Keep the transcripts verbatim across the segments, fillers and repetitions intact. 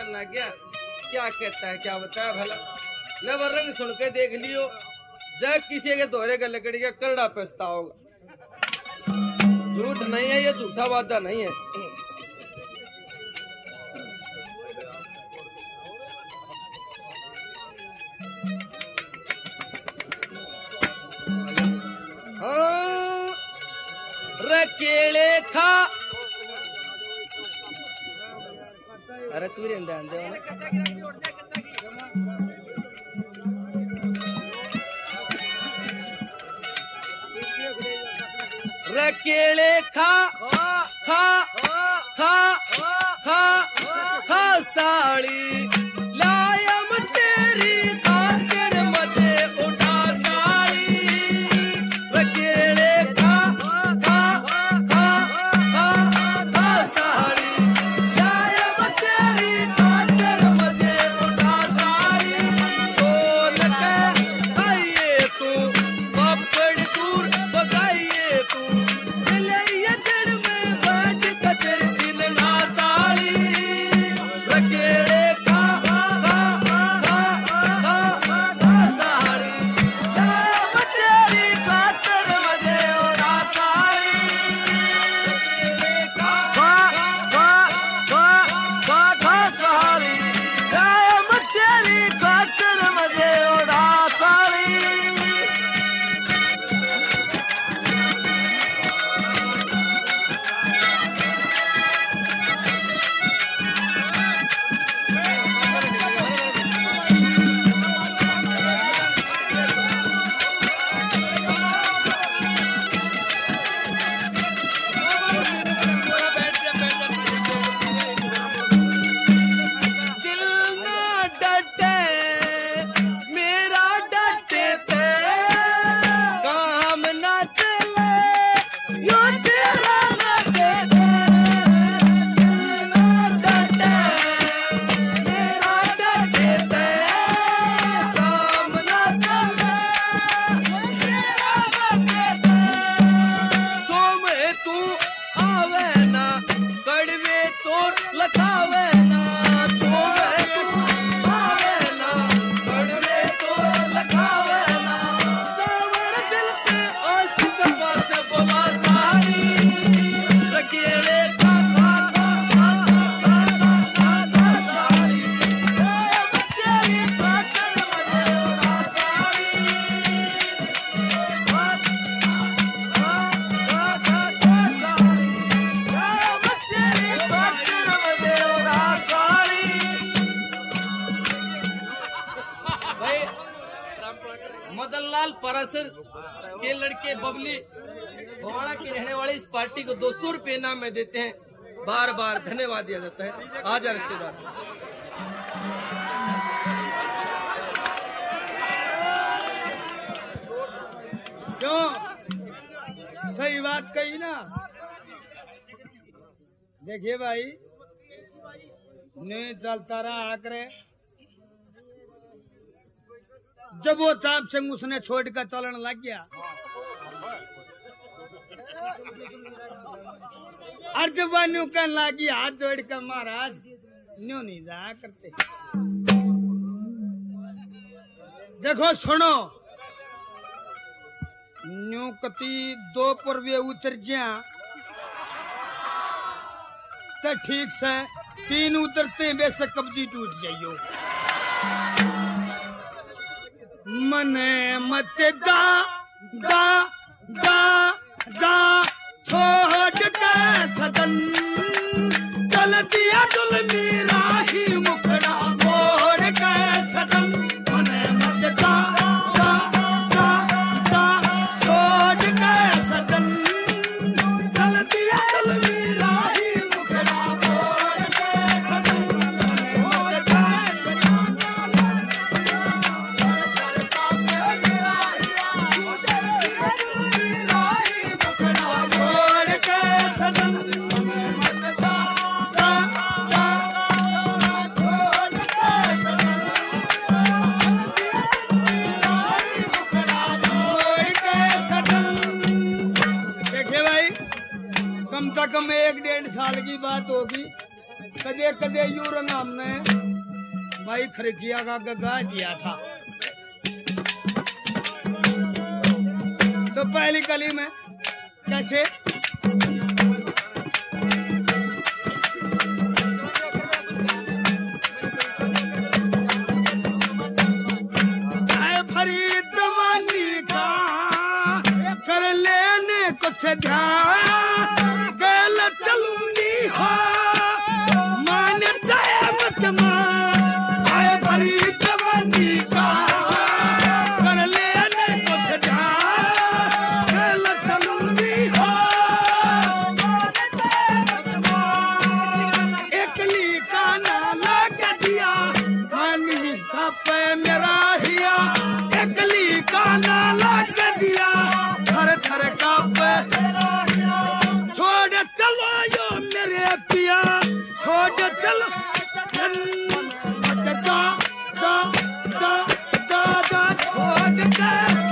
करना क्या क्या कहता है क्या बताया भला न रंग सुन के देख लियो जब किसी के दोहरे का लकड़ी का करड़ा पछता होगा। झूठ नहीं है ये झूठा वादा नहीं है। हाँ रकेले खा अरे तू रेंदा आंदे रकेले खा खा खा खा खा साड़ी लायम तेरी खातिर मजे उठा साड़ी रकेले खा खा खा खा खा साड़ी लायम तेरी खातिर मजे उठा साड़ी छोल के आइए तू पपड़ दूर बगाइए तू मदनलाल परासर के लड़के बबली भवाड़ा के रहने वाले इस पार्टी को दो सौ रुपये इनाम में देते हैं। बार बार धन्यवाद दिया जाता है। आ जा रिश्तेदार। क्यों सही बात कही ना। देखिए भाई नहीं चलता रहा आकरे जब वो चाप सिंह उसने छोड़ कर चलन लग गया और जब वह न्यू कहने लगी हाथ जोड़ कर महाराज न्यू नहीं जाया करते। देखो सुनो न्यू कति दो पर्वे उतर जा तो ठीक से तीन उतरते बेशक कब्जी टूट जाइयो। मने मत जा जा जा जा छोड़ के सदन चल दिया दुल्मी राही मुखड़ा मोड़ के सदन। मने मत जा जा जा जा छोड़ के सदन चल दिया दुल्मी राही मुखड़ा मोड़ के सदन। मने मत कम एक डेढ़ साल की बात होगी कदे कदे यूर नाम ने भाई खरकिया का गगा दिया था। तो पहली कली में कैसे कुछ ध्यान गल चलूंगी हो मान जाए मत माए भरी जवानी का कर लेने कुछ ध्यान गल चलूंगी हो एकली का नाला का दिया पानी का पे मेरा हिया एकली का नाला का दिया थर थर का छोड़ चलो यो मेरे पिया छोड़ चलो जा जा जा जा जा छोड़ के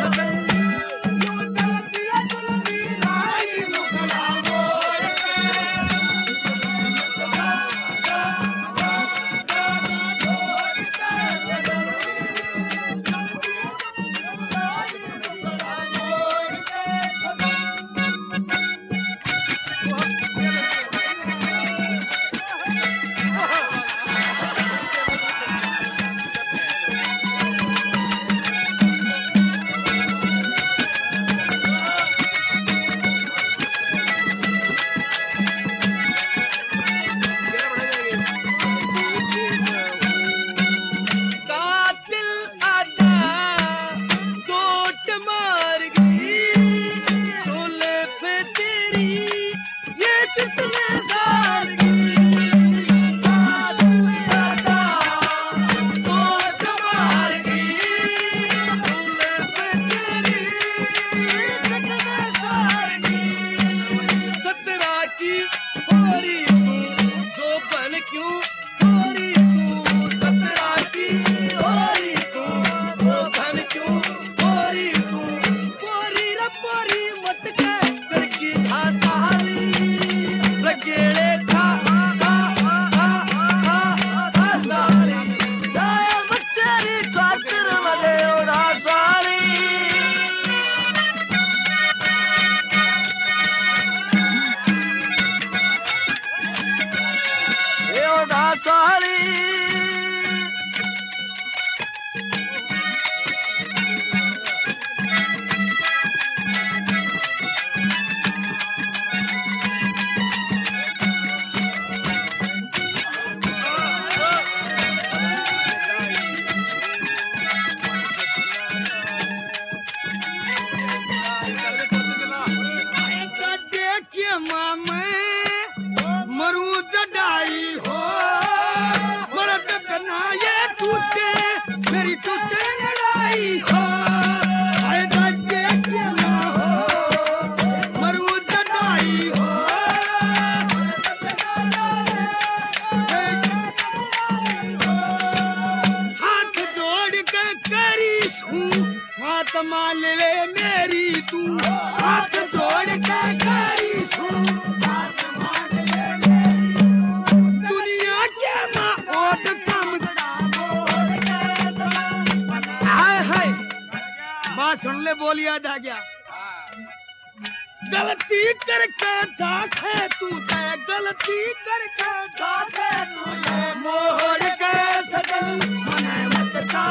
मान ले मेरी तू हाथ जोड़ के करी सू हाथ मान ले मेरी दुनिया के माँ ओट कम हाय हाय बात सुन ले बोलिया जा गया गलती करके जासे तू ते गलती करके जासे तू ये मोहर के सजन मने मत जा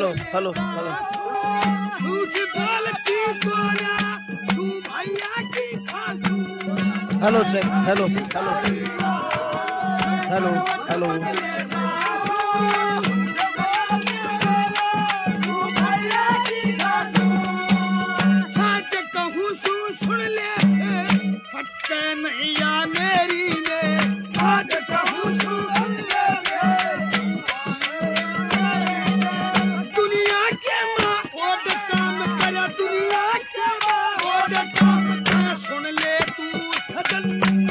हेलो हेलो हेलो झूठ बोलती गोरा तू भैया की खासू hello check hello hello hello hello सच कहूँ सू सुन ले पट्टे नैया मेरी ने सच कहूँ सू सुन ले दुनिया के माँ ओड काम करे दुनिया के माँ ओड काम करे सुन ले तू सजन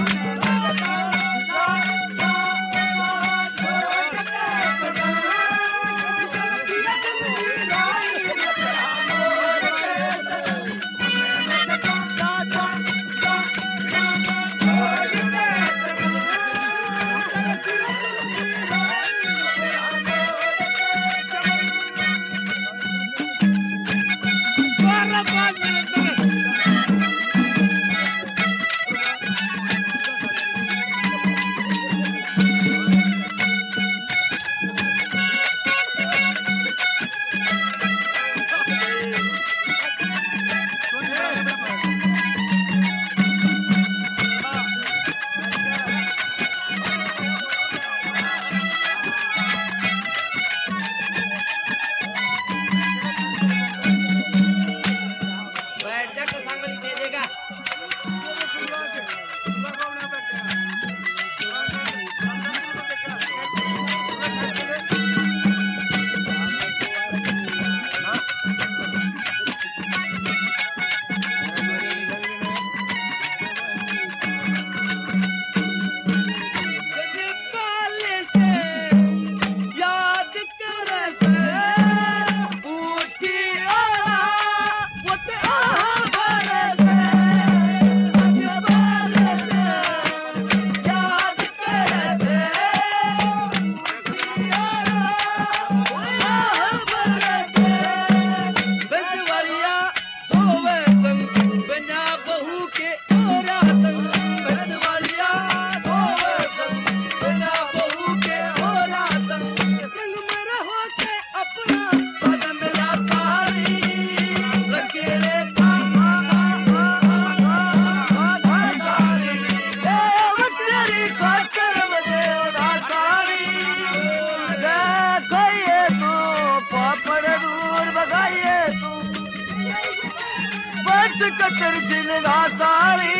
कचर जिनगा सारी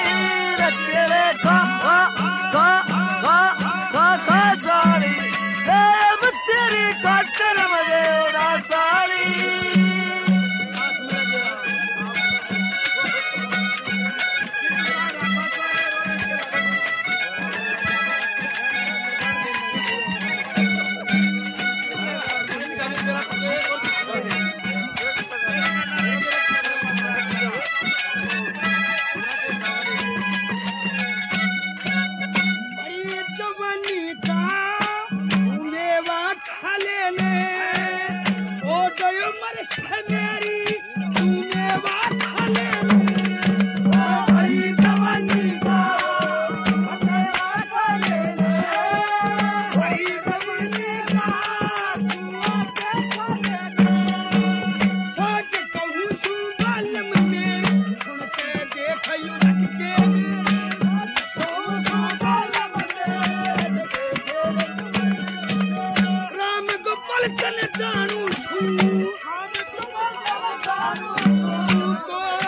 रतेरे खा खा खा खा खा खा सारी अब तेरी कचर मजे उड़ा सारी जानू